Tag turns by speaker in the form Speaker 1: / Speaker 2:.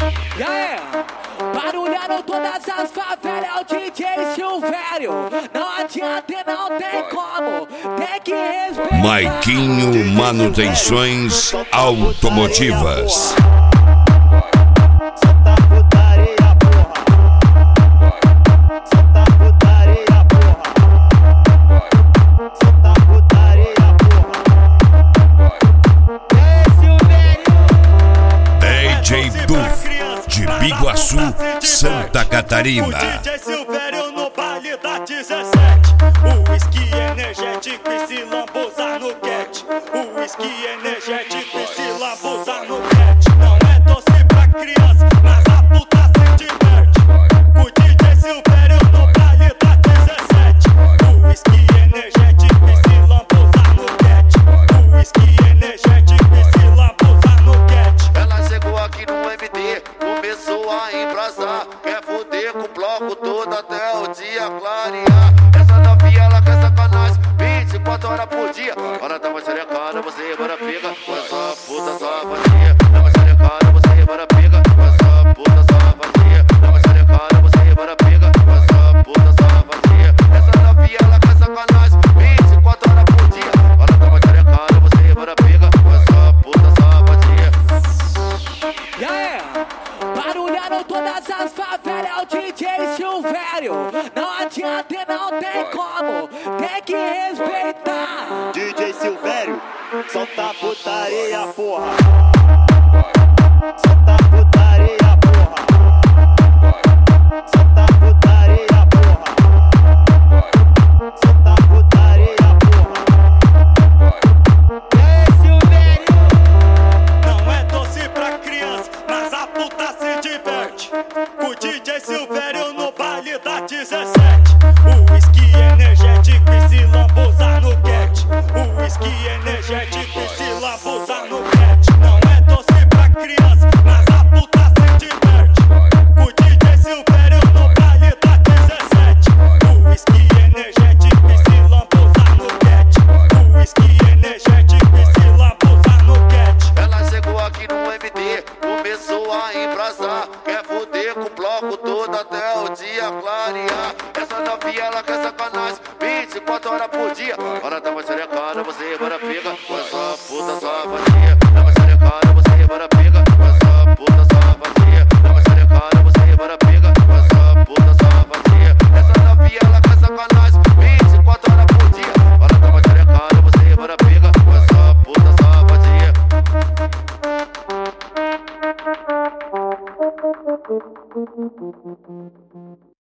Speaker 1: E aí, barulhando todas as favelas, é o DJ Silvério. Não adianta e não tem como, tem que respeitar.
Speaker 2: Maiquinho Manutenções Automotivas. DJ Duf, de Biguaçu, Santa Catarina.
Speaker 3: O DJ Silvério no baile da 17. O whisky energético e se lambuzar no cat. O whisky energético e se lambuzar no cat. Não é doce pra criança, mas a puta se diverte. O DJ Silvério no baile da 17. O whisky energético e se lambuzar no cat. O whisky energético e se lambuzar no cat.
Speaker 4: Ela chegou aqui no MD, começou a embrasar. Quer foder com o bloco todo até o dia clarear. Essa novinha, ela quer sacanagem 24 horas por dia. Ela tá mais xerecada, você bora pega. Com essa puta só vazia. Tá mais xerecada, você bora pega. Com essa puta só vazia. Tá mais xerecada, você bora pega. Com essa puta só vazia. Essa novinha, ela quer sacanagem 24 horas por dia. Ela tá mais xerecada, você bora pega. Com essa puta só vazia.
Speaker 1: E aí, barulhando todas as favelas, é o DJ Silvério. Não adianta e não tem como, tem que respeitar.
Speaker 3: DJ Silvério, solta a putaria, porra.
Speaker 4: Solta a putaria, porra. Solta a putaria, porra. Solta a putaria, porra.
Speaker 3: Silvério, não é doce pra criança, mas a puta se diverte. O DJ Silvério no baile da 17. O whisky energético e se lambuzar no cat. O whisky energético e se lambuzar no cat. Não é doce pra criança, mas a puta se diverte. O DJ Silvério no baile da 17. O whisky energético e se lambuzar no cat. O whisky energético e se lambuzar no cat.
Speaker 4: Ela chegou aqui no MD, começou a embrasar. Quer foder com o bloco todo até o dia clarear. Essa novinha, ela quer sacanagem 24 horas por dia. Ela tá mais xerecada, você bora pega. Com essa puta só vazia. Tá mais xerecada, você bora pega. Com essa puta só vazia. Tá mais xerecada, você bora pega. Com essa puta só vazia. Essa novinha, ela quer sacanagem 24 horas por dia. Ela tá mais xerecada, você bora pega. Com essa puta só vazia.